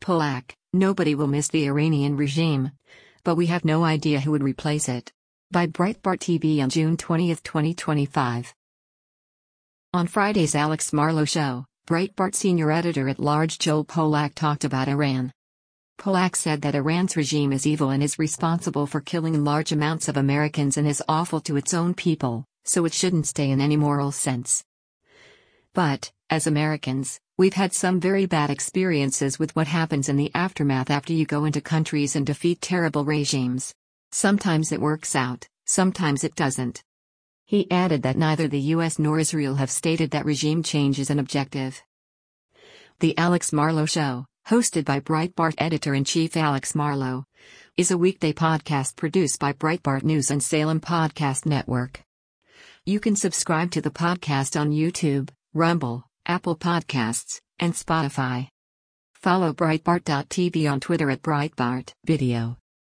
Polak, nobody will miss the Iranian regime. But we have no idea who would replace it. By Breitbart TV on June 20, 2025. On Friday's Alex Marlow Show, Breitbart senior editor-at-large Joel Polak talked about Iran. Polak said that Iran's regime is evil and is responsible for killing large amounts of Americans and is awful to its own people, so it shouldn't stay in any moral sense. But, as Americans, we've had some very bad experiences with what happens in the aftermath after you go into countries and defeat terrible regimes. Sometimes it works out, sometimes it doesn't. He added that neither the US nor Israel have stated that regime change is an objective. The Alex Marlow Show, hosted by Breitbart editor-in-chief Alex Marlow, is a weekday podcast produced by Breitbart News and Salem Podcast Network. You can subscribe to the podcast on YouTube, Rumble, Apple Podcasts, and Spotify. Follow Breitbart.tv on Twitter @BreitbartVideo.